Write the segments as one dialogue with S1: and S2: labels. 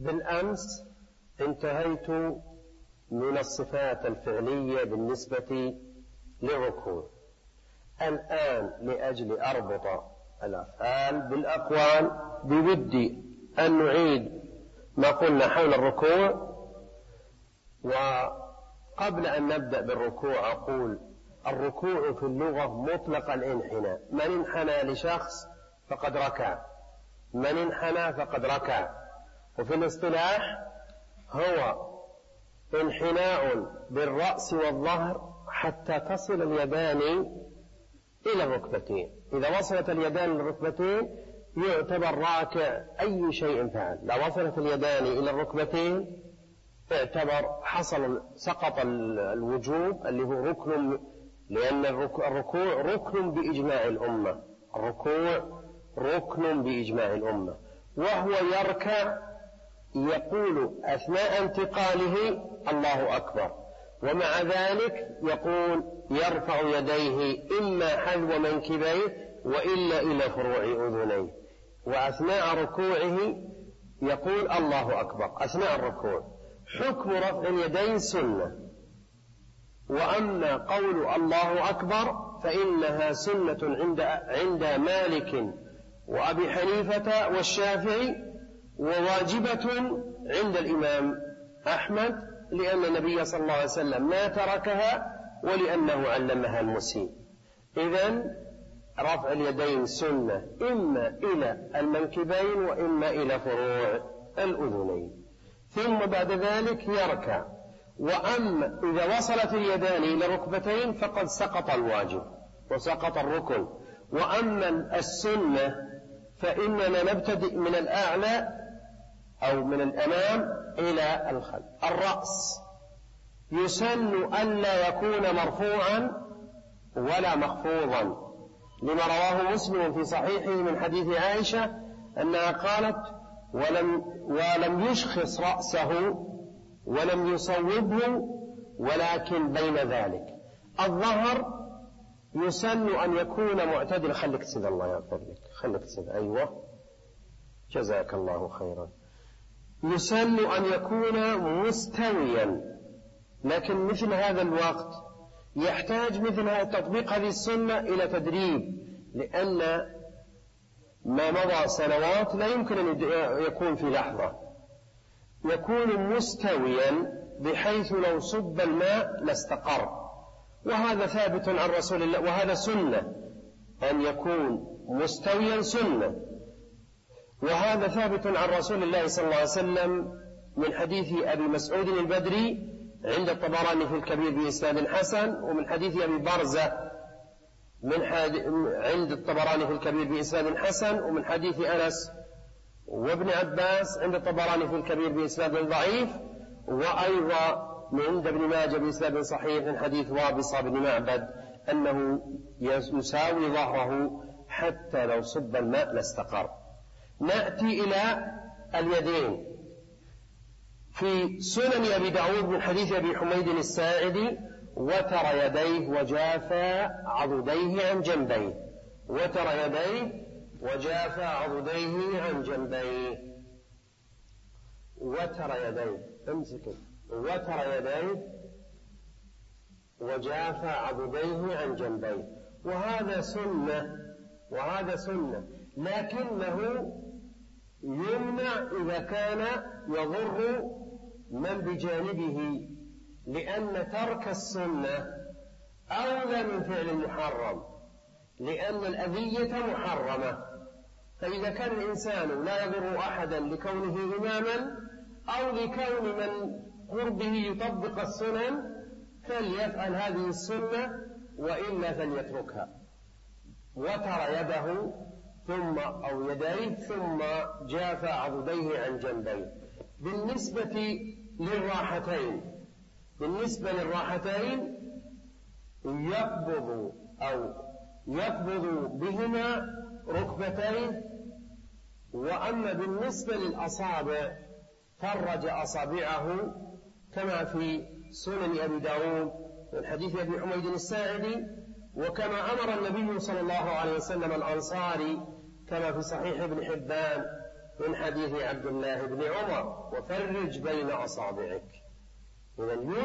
S1: بالأمس انتهيت من الصفات الفعلية بالنسبة للركوع. الآن لأجل أربط الأفعال بالأقوال بودي أن نعيد ما قلنا حول الركوع. وقبل أن نبدأ بالركوع أقول الركوع في اللغة مطلق الانحناء، من انحنى لشخص فقد ركع، من انحنى فقد ركع. وفي الاصطلاح هو انحناء بالرأس والظهر حتى تصل اليدان إلى الركبتين. إذا وصلت اليدان للركبتين يعتبر راكع أي شيء فعل. لو وصلت اليدان إلى الركبتين اعتبر سقط الوجوب اللي هو ركن، لأن الركوع ركن بإجماع الأمة، الركوع ركن بإجماع الأمة. وهو يركع يقول أثناء انتقاله الله أكبر، ومع ذلك يقول يرفع يديه إما حذو منكبيه وإلا إلى فروع أذنيه، وأثناء ركوعه يقول الله أكبر أثناء الركوع. حكم رفع اليدين سنة، وأما قول الله أكبر فإنها سنة عند مالك وأبي حنيفة والشافعي، وواجبة عند الإمام أحمد، لأن النبي صلى الله عليه وسلم ما تركها ولأنه علمها المسيء. إذن رفع اليدين سنة إما إلى المنكبين وإما إلى فروع الأذنين، ثم بعد ذلك يركع. وأما إذا وصلت اليدان إلى الركبتين فقد سقط الواجب وسقط الركن. وأما السنة فإننا نبتدئ من الأعلى أو من الأمام إلى الخلف. الرأس يسن ألا يكون مرفوعا ولا مخفوضا، لما رواه مسلم في صحيحه من حديث عائشة أنها قالت ولم يشخص رأسه ولم يصوبه ولكن بين ذلك. الظهر يسن أن يكون معتدل. خليك تسد، الله يغفر لك، خليك تسد، أيوة جزاك الله خيرا. يسن أن يكون مستويا، لكن مثل هذا الوقت يحتاج مثل تطبيق هذه السنة إلى تدريب، لأن ما مضى سنوات لا يمكن أن يكون في لحظة. يكون مستويا بحيث لو صب الماء لاستقر، وهذا ثابت عن رسول الله، وهذا سنة أن يكون مستويا سنة، وهذا ثابت عن رسول الله صلى الله عليه وسلم من حديث أبي مسعود البدري عند الطبراني في الكبير بإسناد حسن، ومن حديث أبي برزة عند الطبراني في الكبير بإسناد حسن، ومن حديث أنس وابن عباس عند الطبراني في الكبير بإسناد ضعيف، وأيضا عند ابن ماجه بإسناد صحيح من حديث وابصة بن معبد أنه يساوي ظهره حتى لو صب الماء لاستقر. نأتي إلى اليدين. في سنن أبي داود من حديث أبي حميد الساعدي وتر يديه وجافى عضديه عن جنبيه، وتر يديه وجافى عضديه عن جنبيه، وتر يديه، امسك، وتر يديه وجافى عضديه عن جنبيه. وهذا سنة، لكنه يمنع إذا كان يضر من بجانبه، لأن ترك السنة أولى من فعل المحرم، لأن الأذية محرمة. فإذا كان الإنسان لا يضر أحدا لكونه إماما أو لكون من قربه يطبق السنن فليفعل هذه السنة، وإلا فليتركها. وتر يده أو يديه ثم جافى عضديه عن جنبيه. بالنسبة للراحتين يقبض بهما ركبتيه. وأما بالنسبة للأصابع فرج أصابعه كما في سنن أبي داود من حديث أبي حميد الساعدي، وكما أمر النبي صلى الله عليه وسلم الأنصاري كما في صحيح ابن حبان من حديث عبد الله بن عمر: وفرج بين أصابعك. إذن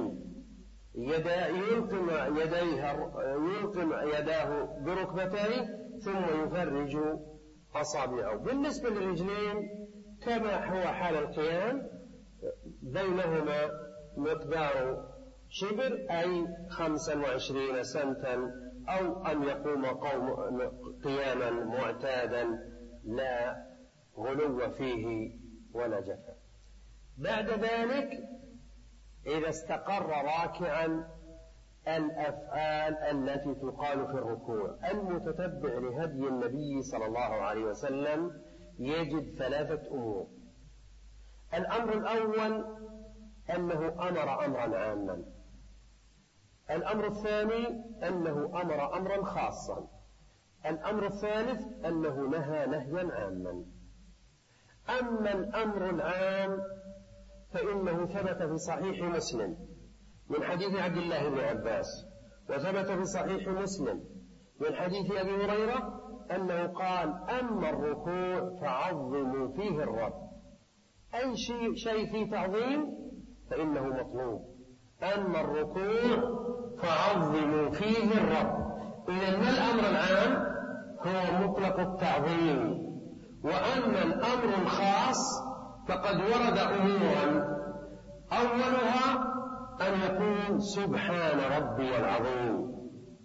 S1: يلقم يداه بركبتيه ثم يفرج أصابعه. بالنسبة للرجلين كما هو حال القيام، بينهما مقدار شبر أي 25 سنتا، أو أن يقوم قياما معتادا لا غلو فيه ولا جفا. بعد ذلك إذا استقر راكعا، الأفعال التي تقال في الركوع. المتتبع لهدي النبي صلى الله عليه وسلم يجد 3 أمور. الأمر الأول أنه أمر أمرا عاما. الأمر الثاني أنه أمر أمرا خاصا. الأمر الثالث أنه نهى نهيا عاما. أما الأمر العام فإنه ثبت في صحيح مسلم من حديث عبد الله بن عباس، وثبت في صحيح مسلم من حديث أبي هريرة أنه قال: أما الركوع فعظموا فيه الرب. أي شيء فيه تعظيم فإنه مطلوب. أما الركوع فعظموا فيه الرب. إذن ما الأمر العام؟ هو مطلق التعظيم. وأما الأمر الخاص فقد ورد أمورا، أولها أن يقول: سبحان ربي العظيم.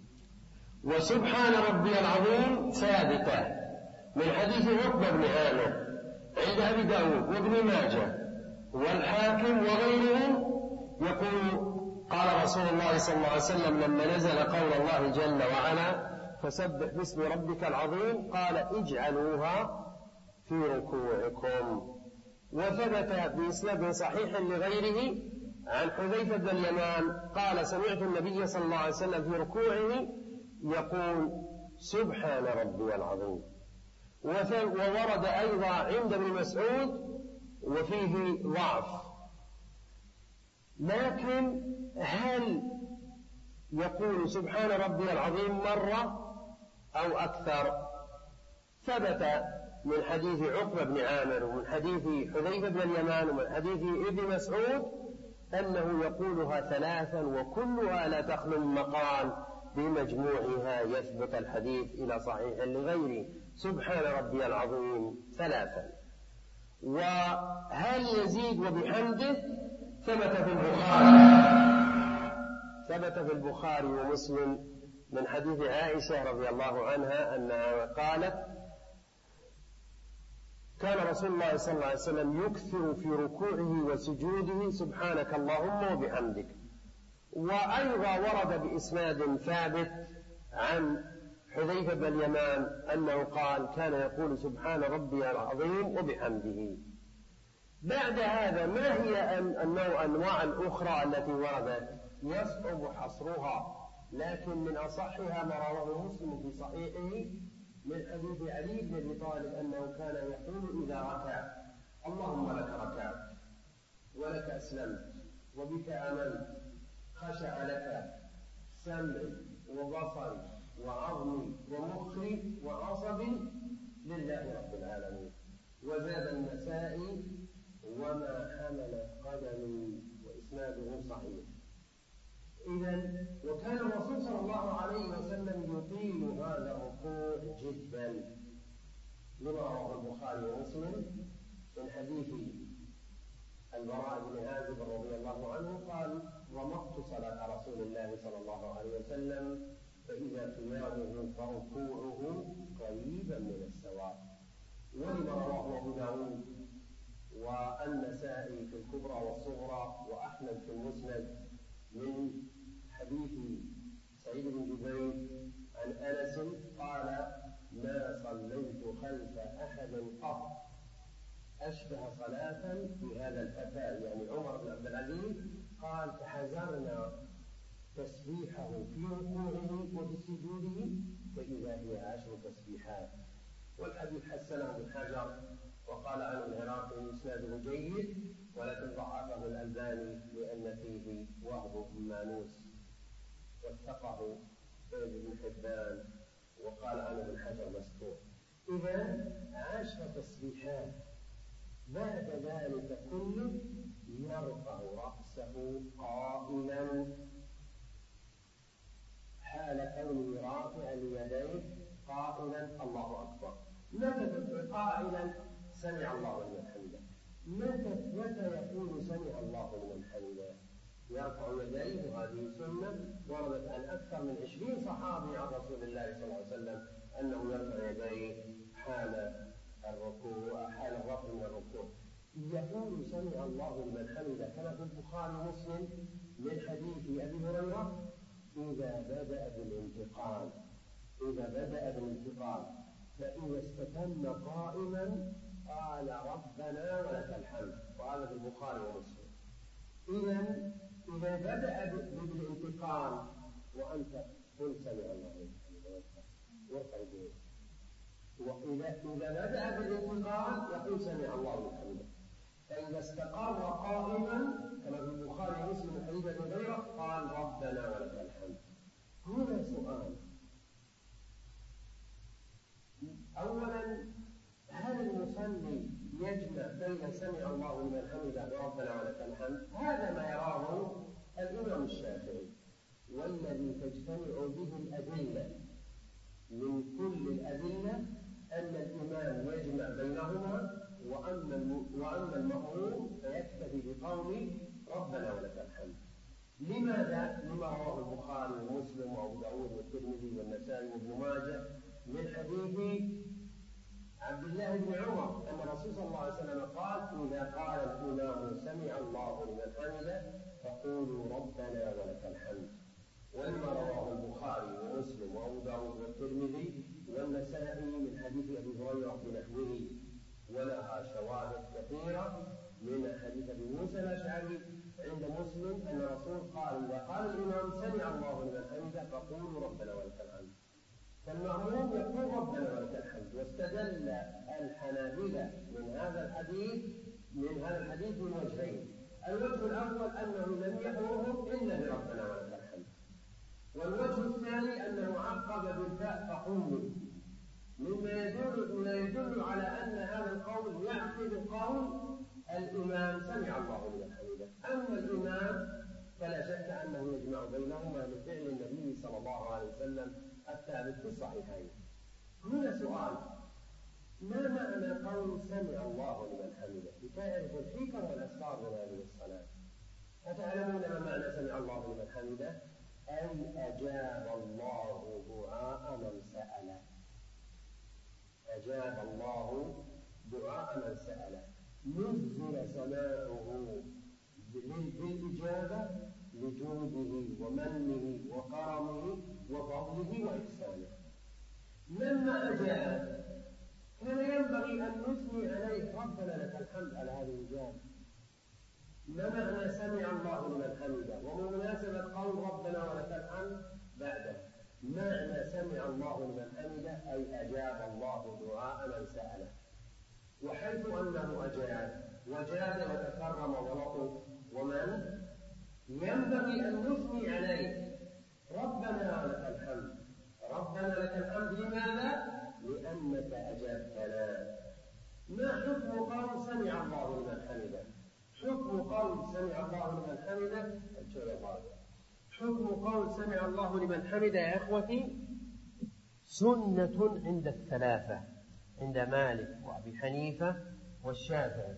S1: وسبحان ربي العظيم ثابتة من حديث عقبة بن عامر عند أبي داود وابن ماجه والحاكم وغيرهم، يقول: قال رسول الله صلى الله عليه وسلم لما نزل قول الله جل وعلا: فسبح باسم ربك العظيم، قال: اجعلوها في ركوعكم. وثبت بإسناد صحيح لغيره عن حذيفة بن اليمان قال: سمعت النبي صلى الله عليه وسلم في ركوعه يقول: سبحان ربي العظيم. وورد أيضا عند ابن مسعود وفيه ضعف. لكن هل يقول سبحان ربي العظيم مرة أو أكثر؟ ثبت من حديث عقبة بن عامر ومن حديث حذيفة بن اليمان ومن حديث ابن مسعود أنه يقولها 3، وكلها لا تخلو من مقال بمجموعها يثبت الحديث إلى صحيح لغيره: سبحان ربي العظيم 3. وهل يزيد وبحمده؟ ثبت في البخاري ومسلم من حديث عائشة رضي الله عنها أنها قالت: كان رسول الله صلى الله عليه وسلم يكثر في ركوعه وسجوده سبحانك اللهم وبحمدك. وأيضا ورد بإسناد ثابت عن حذيفة بن اليمان أنه قال: كان يقول سبحان ربي العظيم وبحمده. بعد هذا ما هي الأنواع الأخرى التي وردت؟ يصعب حصرها، لكن من أصحها ما رواه مسلم في صحيحه من حديث علي بن أبي طالب أنه كان يقول إذا ركع: اللهم لك ركعت ولك أسلمت وبك آمنت، خشع لك سمعي وبصري وعظمي ومخي وعصبي لله رب العالمين. وزاد النسائي: وما حملت قدمي، وإسناده صحيح. إذن وكان الرسول صلى الله عليه وسلم يطيل هذا الركوع جدا، لما رواه البخاري ومسلم من حديث البراء بن عازب رضي الله عنه قال: رمقت صلاة رسول الله صلى الله عليه وسلم فإذا قيامه فركوعه قريبا من السواء. ولما رواه أبو داود والنسائي في الكبرى والصغرى وأحمد في المسند من حديث سعيد بن جبير عن أنس قال: ما صليت خلف أحد قط أشبه صلاة بهذا الفتى، يعني عمر بن عبد العزيز. قال: فحذرنا تسبيحه في ركوعه وفي سجوده فإذا هي 10 تسبيحات. والحديث حسنه ابن حجر وقال عنه العراقي إسناده جيد، ولكن ضعفه الألباني لأن فيه وهب مانوس، واتقه ابن حبان وقال عنه ابن حجر مستور. إذا 10 تسبيحات. بعد ذلك كله يرفع رأسه قائلا حال كونه رافعا اليدين قائلا الله أكبر. متى قائلا سمع الله لمن حمده؟ متى يقول سمع الله لمن حمده؟ يرفع يديه، وهذه سنة وردت عن أكثر من 20 صحابي عن رسول الله صلى الله عليه وسلم أنه يرفع يديه حال الركوع، حال الرفع من الركوع. يقول سمع الله لمن حمده كما في البخاري ومسلم من حديث أبي هريرة إذا بدأ بالانتقال فإذا استتم قائما قال ربنا ولك الحمد، وهذا في البخاري ومسلم. إذا بدأ بالانتقال وأنت قل سمع الله لمن حمده وارفع يديك، وإذا بدأ بالانتقال يقول سمع الله لمن حمده، فإذا استقر قائما كما في البخاري ومسلم من حديث أبي هريرة قال ربنا ولك الحمد. هنا سؤال: أولا، هل المصلي يجمع بين سمع الله لمن حمده وربنا ولك الحمد؟ هذا ما يراه الإمام الشافعي، والذي تجتمع به الأدلة من كل الأدلة أن الإمام يجمع بينهما، وأما المأموم فيكتفي بقول ربنا ولك الحمد. لماذا؟ لما رواه البخاري ومسلم وأبو داود والترمذي والنسائي وابن ماجه من حديث عبد الله بن عمر أن الرسول صلى الله عليه وسلم قال إذا قال الإمام سمع الله لمن حمده فقولوا ربنا ولك الحمد. ولما رواه البخاري ومسلم وأبو داود والترمذي والنسائي من حديث أبي هريرة بنحوه، ولها شواهد كثيرة من حديث أبي موسى الأشعري عند مسلم أن الرسول قال إذا قال الإمام سمع الله لمن حمده فقولوا ربنا ولك الحمد، فالمأموم يقول ربنا ولك الحمد. واستدل الحنابلة من هذا الحديث من وجهين: الوجه الأول أنه لم يأمرهم إلا بربنا ولك الحمد، والوجه الثاني أنه عقب بالفاء فقولوا، مما يدل على أن هذا القول يعقد قول الإمام سمع الله لمن حمده. أما الإمام فلا شك أنه يجمع بينهما لفعل النبي صلى الله عليه وسلم الثابت في الصحيحين. هنا سؤال: ما معنى قول سمع الله لمن حمده؟ لتعرف الحكم والأسرار من هذه الصلاة. أتعلمون ما معنى سمع الله لمن حمده؟ أي أجاب الله دعاء من سأله. أجاب الله دعاء من سأله، نزل سماعه بالإجابة لجوده ومنه وكرمه وفضله وإحسانه. لما أجاب كان ينبغي أن نثني عليه ربنا لك الحمد على هذه الإجابة. ما معنى سمع الله لمن حمده؟ ومناسبة قول ربنا ولك الحمد بعده معنى سمع الله لمن حمده أي أجاب الله دعاء من سأله. وحيث أنه أجاب وجاد وتكرم ولطف ومن، ينبغي أن نثني عليه ربنا لك الحمد. ربنا لك الحمد لماذا؟ لأنك أجبتنا. ما حكم قول سمع الله لمن حمده؟ حكم قول سمع الله لمن حمده حكم قول سمع الله لمن حمده يا إخوتي سنة عند الثلاثة، عند مالك وأبي حنيفة والشافعي،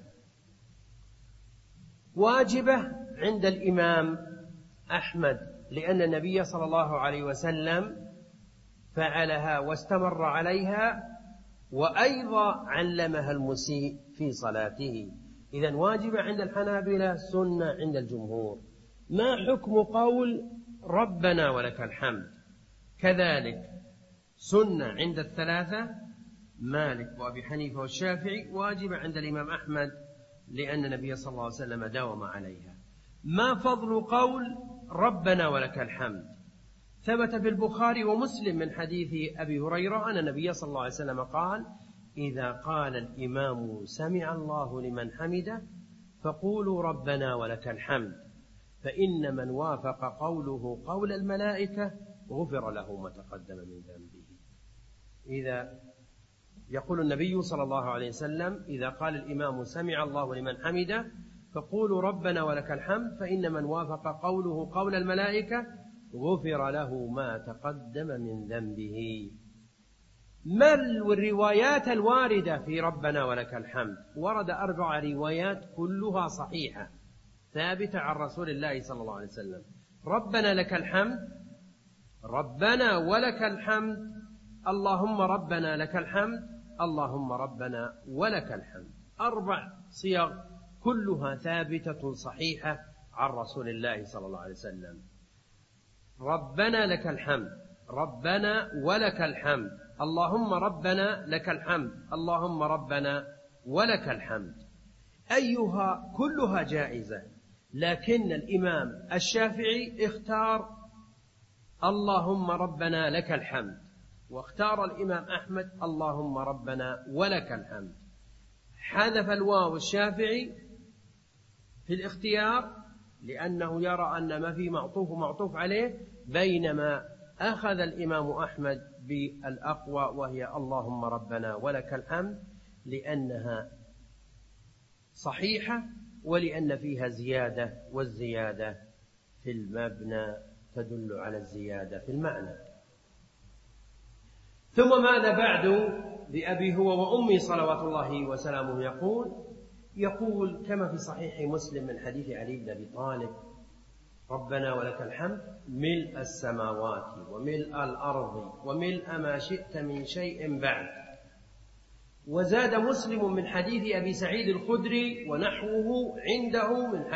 S1: واجبة عند الإمام أحمد لأن النبي صلى الله عليه وسلم فعلها واستمر عليها، وأيضا علمها المسيء في صلاته. إذن واجبة عند الحنابلة، سنة عند الجمهور. ما حكم قول ربنا ولك الحمد؟ كذلك سنة عند الثلاثة مالك وأبي حنيفة والشافعي، واجبة عند الإمام أحمد لأن النبي صلى الله عليه وسلم داوم عليها. ما فضل قول ربنا ولك الحمد؟ ثبت في البخاري ومسلم من حديث أبي هريرة أن النبي صلى الله عليه وسلم قال إذا قال الإمام سمع الله لمن حمده فقولوا ربنا ولك الحمد، فإن من وافق قوله قول الملائكة غفر له ما تقدم من ذنبه. إذا
S2: يقول النبي صلى الله عليه وسلم: إذا قال الإمام سمع الله لمن حمده فقولوا ربنا ولك الحمد، فإن من وافق قوله قول الملائكة غفر له ما تقدم من ذنبه. ما الروايات الواردة في ربنا ولك الحمد؟ ورد 4 روايات كلها صحيحة ثابتة عن رسول الله صلى الله عليه وسلم: ربنا لك الحمد، ربنا ولك الحمد، اللهم ربنا لك الحمد، اللهم ربنا ولك الحمد. 4 صيغ كلها ثابتة صحيحة عن رسول الله صلى الله عليه وسلم: ربنا لك الحمد، ربنا ولك الحمد، اللهم ربنا لك الحمد، اللهم ربنا ولك الحمد. أيها كلها جائزة، لكن الإمام الشافعي اختار اللهم ربنا لك الحمد، واختار الإمام أحمد اللهم ربنا ولك الحمد. حذف الواو الشافعي في الاختيار لأنه يرى أن ما في معطوف ومعطوف عليه، بينما أخذ الإمام أحمد بالأقوى وهي اللهم ربنا ولك الحمد، لأنها صحيحة ولأن فيها زيادة، والزيادة في المبنى تدل على الزيادة في المعنى. ثم ماذا بعد بأبي هو وأمي صلوات الله وسلامه؟ يقول كما في صحيح مسلم من حديث علي بن أبي طالب: ربنا ولك الحمد ملء السماوات وملء الأرض وملء ما شئت من شيء بعد. وزاد مسلم من حديث أبي سعيد الخدري ونحوه عنده من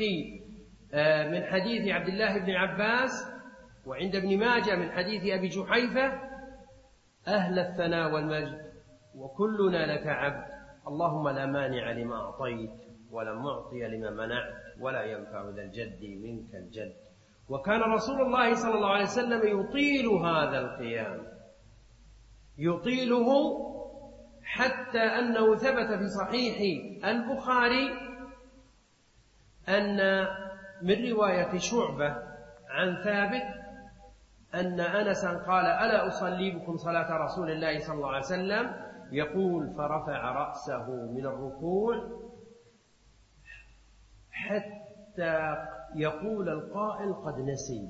S2: حديث عبد الله بن عباس، وعند ابن ماجه من حديث أبي جحيفة: أهل الثناء والمجد وكلنا لك عبد، اللهم لا مانع لما أعطيت ولا معطي لما منعت ولا ينفع ذا الجد منك الجد. وكان رسول الله صلى الله عليه وسلم يطيل هذا القيام، يطيله حتى أنه ثبت في صحيح البخاري أن من رواية شعبة عن ثابت أن أنسا قال: ألا أصلي بكم صلاة رسول الله صلى الله عليه وسلم؟ يقول: فرفع رأسه من الركوع حتى يقول القائل قد نسي.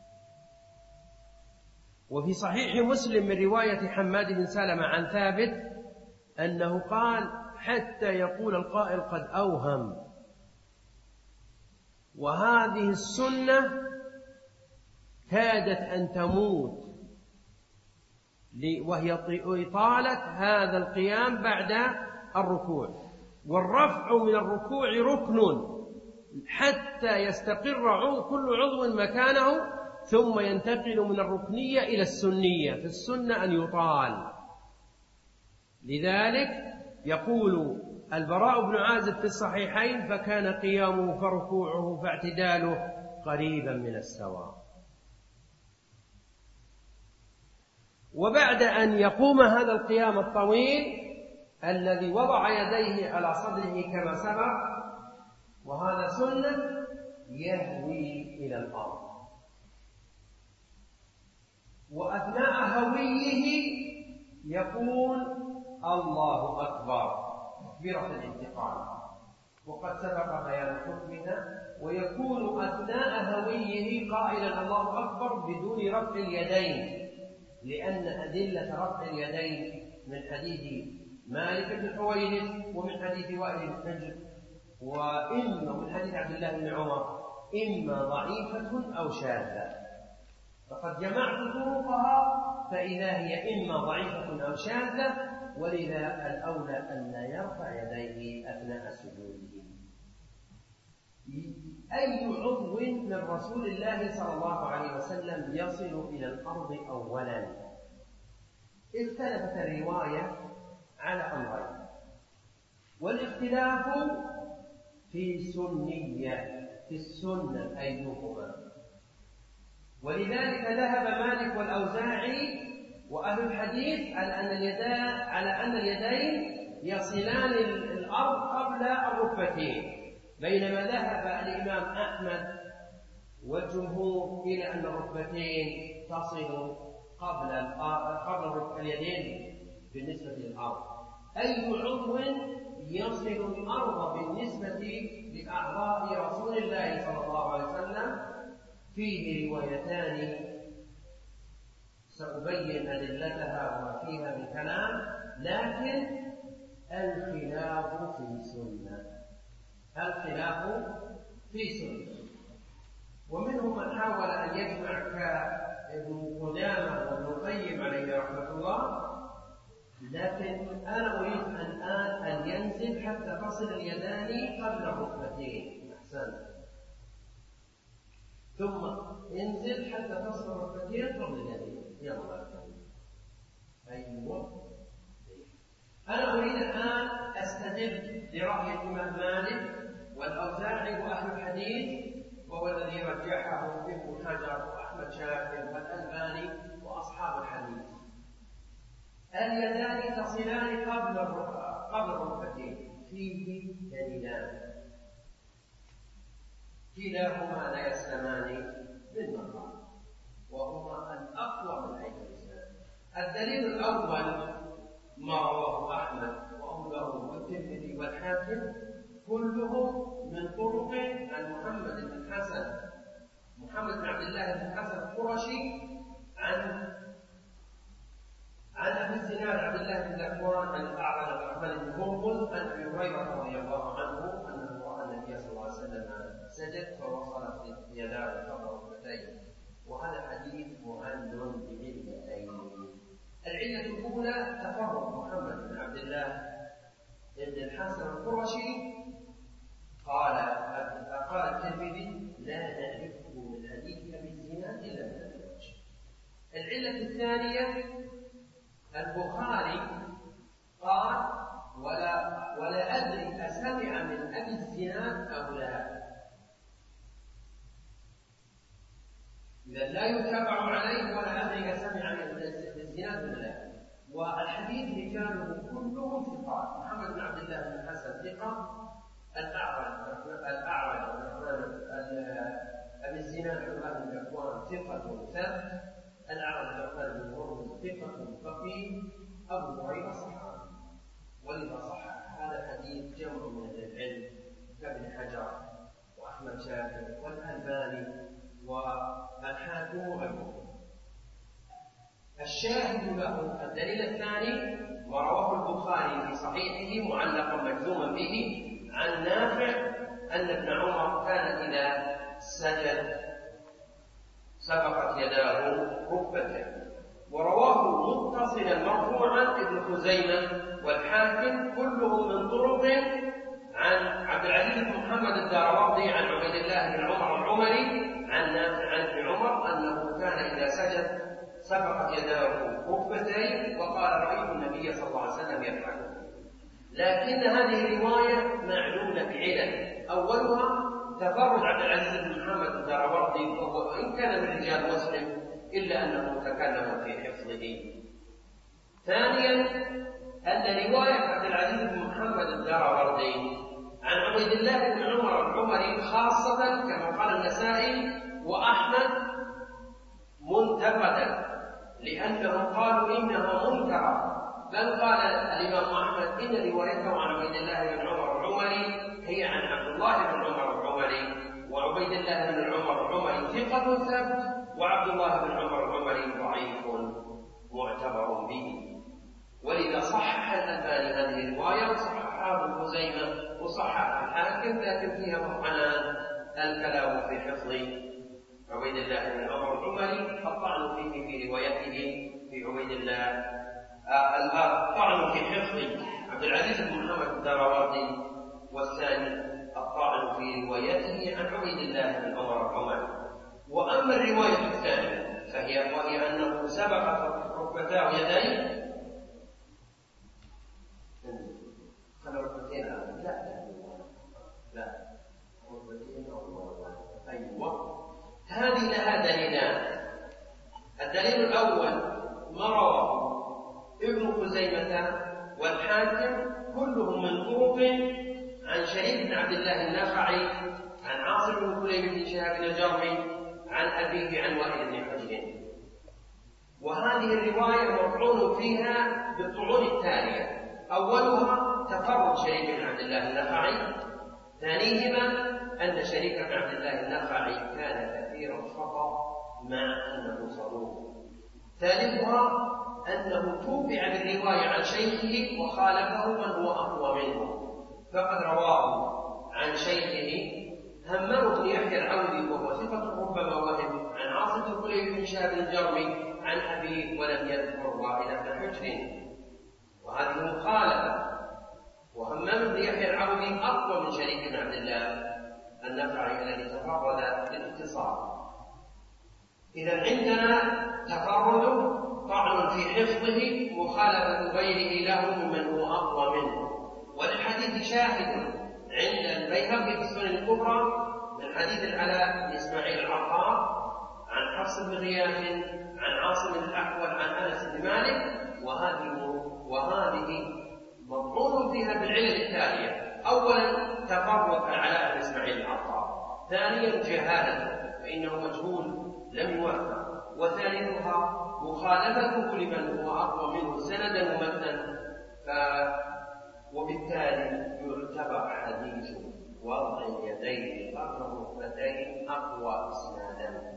S2: وفي صحيح مسلم من رواية حماد بن سلمة عن ثابت أنه قال: حتى يقول القائل قد أوهم. وهذه السنة كادت أن تموت، وهي إطالة هذا القيام بعد الركوع. والرفع من الركوع ركن حتى يستقر كل عضو مكانه، ثم ينتقل من الركنية إلى السنية. في السنة أن يطال. لذلك يقول البراء بن عازب في الصحيحين: فكان قيامه فركوعه فاعتداله قريبا من السواء. وبعد أن يقوم هذا القيام الطويل الذي وضع يديه على صدره كما سبق، وهذا سنة، يهوي إلى الأرض، وأثناء هويه يقول: الله أكبر، تكبيرة الانتقال، وقد سبق بيان حكمها. ويكون أثناء هويه قائلا الله أكبر بدون رفع اليدين، لأن أدلة رفع اليدين من حديث مالك بن حويرث ومن حديث وائل بن حجر وإما من حديث عبد الله بن عمر إما ضعيفة أو شاذة. فقد جمعت طرقها فإذا هي إما ضعيفة أو شاذة، ولذا الأولى أن لا يرفع يديه أثناء سجوده. أي عضو من رسول الله صلى الله عليه وسلم يصل إلى الأرض أولا؟ اختلفت الرواية على أمرين، والاختلاف في السنة أيهما. ولذلك ذهب مالك والأوزاعي وأهل الحديث على أن اليدين يصلان الأرض قبل الركبتين، بينما ذهب الإمام أحمد والجمهور إلى أن الركبتين تصل قبل اليدين بالنسبة للأرض. أي عضو يصل الأرض بالنسبة لأعضاء رسول الله صلى الله عليه وسلم؟ فيه روايتان سأبين أدلتها وما فيها من كلام، لكن الخلاف في سنة. الخلاف في سنة. ومنهم من حاول أن يجمع كابن قدامة وابن القيم عليه رحمة الله، لكن أنا أريد الآن أن ينزل حتى تصل اليدان قبل الركبتين. أحسنت. ثم انزل حتى تصل الركبتين قبل اليدين. يلا. أيوة. أنا أريد الآن أستدل برأي الإمام مالك والأوزاعي وأهل الحديث، وهو الذي رجحه ابن حجر وأحمد شاكر والألباني وأصحاب الحديث. اليدان تصلان قبل الركبتين. فيه دليلان كلاهما لا يسلمان من مقام، وهما الأقوى من حيث الإسلام. الدليل الأول ما رواه أحمد وأبو داود والترمذي والحاكم كلهم من طرق عن محمد بن عبد الله بن حسن القرشي عن أبي الزناد عبد الله بن ذكوان عن الأعرج عن الرحمن بن هرمز عن أبي هريرة رضي الله عنه أنه رأى النبي صلى الله عليه وسلم سجد فوصلت يداه فوق ركبتيه. وهذا حديث معل بعلتين. العلة الأولى تفرد محمد بن عبد الله بن الحسن القرشي. قال الترمذي لا نعرفه من حديث أبي الزناد إلا من هذا الوجه. العلة الثانية البخاري قال ولا أدري أسمع من أبي الزناد أو لا. إذا لا يتابع عليه ولا أدري أسمع من الزناد ولا لا. والحديث رجاله كلهم ثقات. محمد بن عبد الله بن الحسن ثقة. الأعرج أبي الزناد عن أبي ذكوان ثقة ثبت. الأعرج عن بن هرمز ثقة فقيه. أبو هريرة صحابي، ولذا صح هذا الحديث جمع من أهل العلم كابن حجر وأحمد شاكر والألباني والحاكم وغيرهم. الشاهد له الدليل الثاني ما رواه البخاري في صحيحه معلقا مجزوما به عن نافع أن ابن عمر كان إذا سجد سبقت يداه ركبته. ورواه متصلا مرفوعا ابن خزيمة والحاكم كلهم من طرق عن عبد العزيز بن محمد الداروري عن عبيد الله بن عمر العمري عن نافع عن ابن عمر أنه كان إذا سجد سبقت يداه ركبتيه وقال رأيت النبي صلى الله عليه وسلم يفعل. لكن هذه الرواية معلولة بعلل. أولها تفرد عبد العزيز بن محمد الداروري وإن كان من رجال مسلم إلا أنه تكلم في حفظه. ثانيا أن رواية عبد العزيز بن محمد الداروري عن عبيد الله بن عمر العمري خاصة كما قال النسائي وأحمد منتقدة، لأنهم قالوا إنها منكرة. بل قال الإمام أحمد إن روايته عن عبيد الله بن عمر العمري هي عن عبد الله بن عمر العمري، وعبيد الله بن عمر العمري ثقة ثبت، وعبد الله بن عمر العمري ضعيف معتبر به. ولذا صحح الألباني هذه الرواية وصححها ابن خزيمة وصححها الحاكم، لكن فيها مطعنان: الكلام في حفظ عبيد الله بن عمر العمري، الطعن فيه في روايته في عبيد الله، الطعن في حفظ عبد العزيز بن محمد الداروري، والثاني الطعن في روايته عن عبيد الله بن عمر العمري. وأما الرواية الثانية وهي أنه سبقت ركبتاه يديه هذه لها دليلان. الدليل الأول ما رواه ابن خزيمة والحاكم كلهم من طرق عن شريك بن عبد الله النخعي عن عاصم بن كليب بن شهاب الجرمي عن أبيه عن وائل بن حجر. وهذه الرواية مطعون فيها بالطعون ثانيهما أن شريك بن عبد الله النخعي كان كثير الخطأ مع أنه صدوق. ثالثها أنه توبع بالرواية عن شيخه وخالفه من هو أقوى منه، فقد رواه عن شيخه همام بن يحيى العودي وهو ثقة ربما وهم، عن عاصم الكليبي بن شهاب الجرمي عن أبيه ولم يذكر وائل بن حجر، وهذه مخالفة. وهمام بن يحيى العودي أقوى من شريك بن عبد الله النخعي الذي تفرد بالاتصال. إذا عندنا تفرد طعن في حفظه، مخالفة غيره له ممن هو أقوى منه. وللحديث شاهد عند البيهقي في السنن الكبرى من حديث العلاء بن إسماعيل العطار عن حفص بن غياث عن عاصم الأحول عن أنس بن مالك، وهذه مطعون فيها بالعلل التالية: أولا تفرد العلاء بن إسماعيل العطار، ثانيا جهالته فإنه مجهول لم يوفق، وثالثها مخالفته لمن هو أقوى منه سندا ومتنا، وبالتالي يعتبر حديث وضع اليدين قبل الركبتين أقوى إسنادا،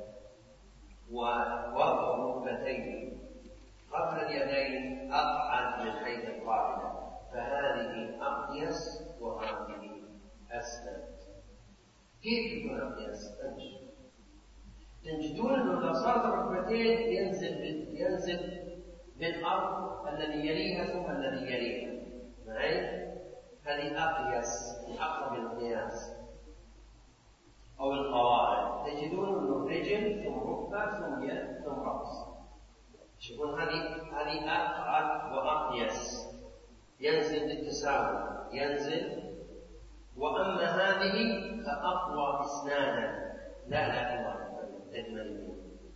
S2: ووضع الركبتين قبل اليدين أقعد من حيث القاعدة، فهذه أقيس وهذه أسند. كيف يكون أقيس؟ تجدون أنه إذا صارت الركبتين ينزل بالأرض الذي يليها ثم الذي يليها معي؟ هذه أقيس، أقرب القياس أو القواعد. تجدون أنه الرجل ثم ركبة ثم يد ثم رأس. شوفون هذه أقعد وأقيس، ينزل بالتساوي ينزل. وأما هذه فأقوى إسنادا. لا تجمل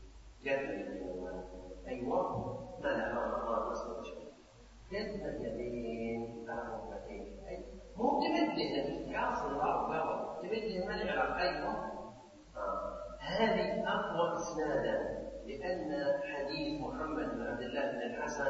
S2: أيوة ما لا ما أصلا شيء جذب اليدين الركبتين، مو تمده كاصل الأرض لا تمده منع على أيوة. هذه أقوى إسنادا، لأن حديث محمد بن عبد الله بن الحسن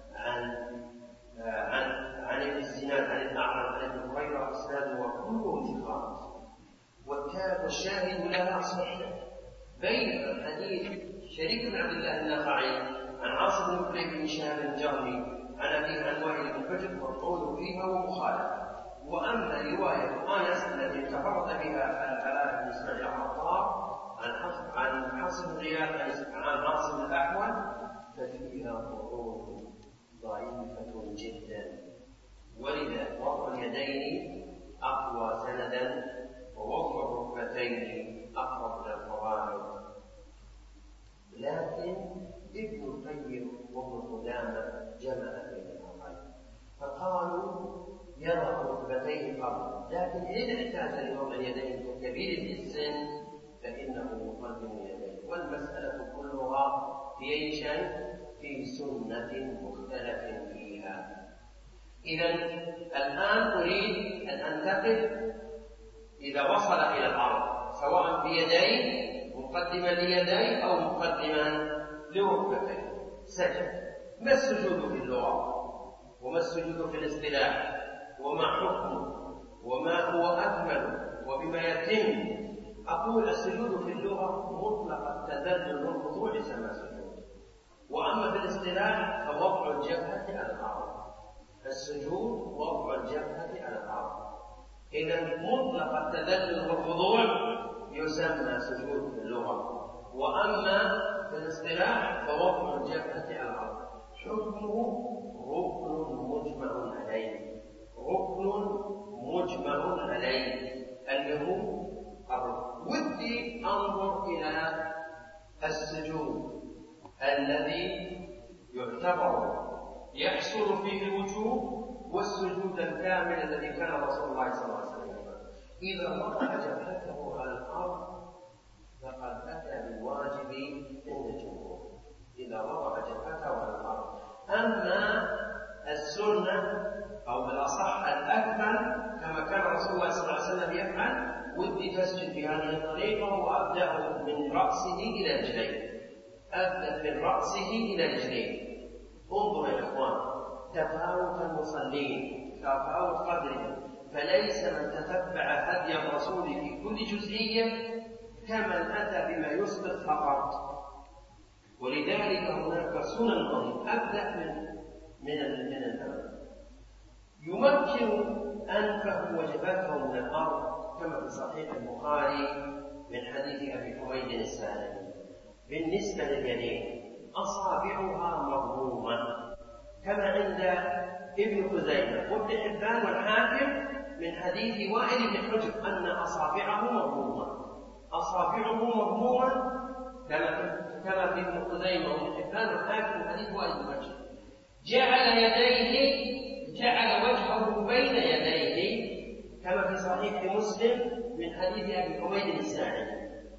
S2: عن ابن الزناد عن الأعرج عن ابن هريرة إسناده وكله ثقات، والشاهد لها صحيح. بين حديث شريك بن عبد الله النخعي عن عاصم بن كليب بن شهاب الجرمي عن أبيه عن وائل بن حجر والقول فيها ومخالفة. وأما رواية أنس التي تفرد بها العلاء بن إسماعيل العطار عن حفص بن غياث عن عاصم الأحول ففيها قرون ضعيفة جدا، ولذا وضع اليدين أقوى سندا ووضع الركبتين أقرب إلى القواعد. لكن ابن القيم وابن قدامة جمع بين الأمرين، فقالوا يضع الركبتين قبل، لكن إن احتاج لوضع اليدين ككبير في السن فإنه يقدم اليدين. والمسألة كلها في أي شيء؟ في سنة مختلف فيها. إذا الآن أريد أن أنتقل إذا وصل إلى الأرض سواء بيديه مقدما ليديه أو مقدما لركبتيه سجد. ما السجود في اللغة؟ وما السجود في الاصطلاح؟ وما حكمه؟ وما هو أكمل؟ وبما يتم؟ أقول السجود في اللغة مطلق التذلل والخضوع يسمى سجود، وأما في الاصطلاح فوضع الجبهة على الأرض. السجود وضع الجبهة على الأرض. إذا مطلق التذلل والخضوع يسمى سجود في اللغة، وأما في الاصطلاح فوضع الجبهة على الأرض. حكمه ركن مجمع عليه، ركن مجمع عليه اليهود. ودي أنظر إلى السجود الذي يعتبر يحصل فيه الوجوب والسجود الكامل الذي كان رسول الله صلى الله عليه وسلم إذا وضع جبهته على الأرض فقد أتى بالواجب عند الجمهور، إذا وضع جبهته على الأرض. أما السنة أو بالأصح الأكمل كما كان رسول الله صلى الله عليه وسلم يفعل، ودي تسجد بهذه الطريقة وأبدأ من رأسه إلى رجليه، أبدأ من رأسه إلى رجليه. انظروا يا إخوان تفاوت المصلين، تفاوت قدرهم. فليس من تتبع هدي الرسول في كل جزئية كمن أتى بما يسقط فقط. ولذلك هناك سنن عظيمة. أبدأ من الأمر يمكن أنفه وجبهته من الأرض كما في صحيح البخاري من حديث أبي حميد الساعدي. بالنسبة لليدين أصابعها مضمومة كما عند ابن خزيمة وابن حبان والحاكم من حديث وائل بن حجر أن أصابعه مضمومة. أصابعه مضمومة كما في ابن خزيمة وابن حبان والحاكم من حديث وائل بن حجر. جعل وجهه بين يديه كما في صحيح مسلم من حديث أبي حميد الساعدي.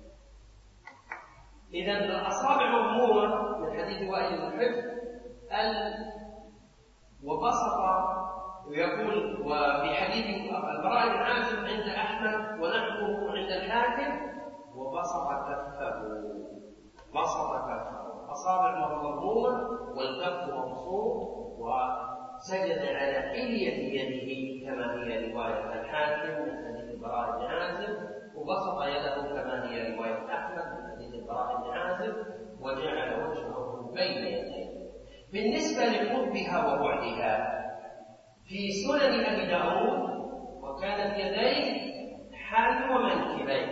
S2: إذا الأصابع مضمومة من حديث وائل بن حجر. وبسط ويقول وفي حديث البراء بن عازب عند أحمد ونحوه عند الحاكم وبسط كفه. أصابع مضمومة والكف مبسوط وسجد على حلية يده كما هي رواية الحاكم من حديث البراء بن عازب وبسط يده كما هي رواية أحمد من حديث البراء بن عازب وجعل وجهه بين يديه. بالنسبة لقربها وبعدها في سنن أبي داود وكانت يديه حال ومنكبين.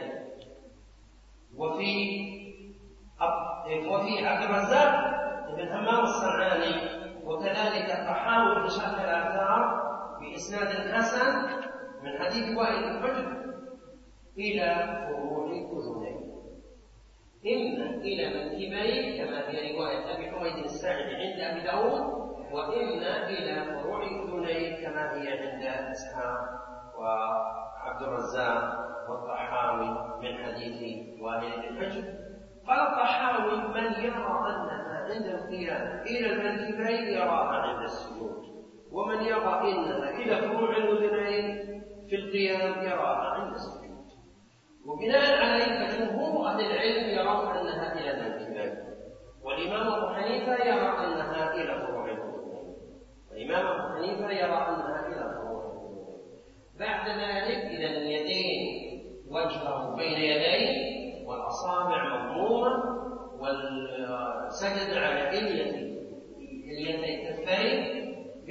S2: وفي عبد الرزاق بن همام الصنعاني وكذلك الطحاوي في شرح الآثار بإسناد حسن من حديث وائل بن حجر إلى فروع أذنيه، إما إلى منكبيه كما في رواية أبي حميد الساعدي عند أبي داود، وإما إلى فروع أذنيه كما هي عند إسحاق وعبد الرزاق والطحاوي من حديث وائل بن حجر. قال الطحاوي من يرى أنها عند القيام إلى المنكبين يراها عند السجود، ومن يرى إنها إلى فروع الأذنين في القيام يراها عند السجود. وبناء عليه فجمهور أهل العلم يرون أنها إلى المنكبين، والإمام أبو حنيفة يرى أنها إلى فروع الأذنين، والإمام أبو حنيفة يرى أنها إلى فروع الأذنين. بعد ذلك إذا اليدين وجهه بين يديه والأصابع مضمومة والسجد على اليدين الكفين.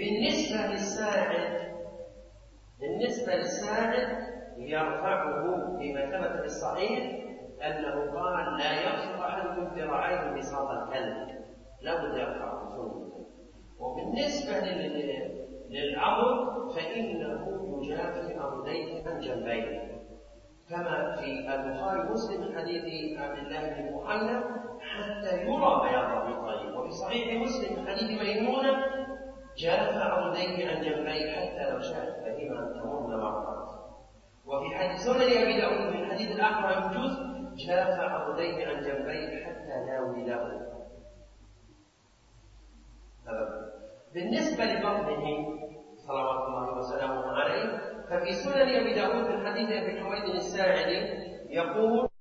S2: بالنسبة للساعد يرفعه بما ثبت في الصحيح أنه قال لا يبسط أحدكم ذراعيه بساط الكلب، لا بد يرفعه سنة. وبالنسبة للعضد فإنه يجافي عضديه عن جنبيه كما في البخاري ومسلم من حديث عبد الله بن محمد حتى يرى بياض ابطيه، وفي صحيح مسلم من حديث ميمونة جاف عضديه عن جنبيه حتى لو شاءت بهيمة أن تمر مرات. وفي حديث سنن أبي داود من حديث الأقرع بن جوز جاف عضديه عن جنبيه حتى ناوي له. بالنسبة لبطنه صلوات الله وسلامه عليه ففي سنن أبي داود من حديث أبي حميد الساعدي يقول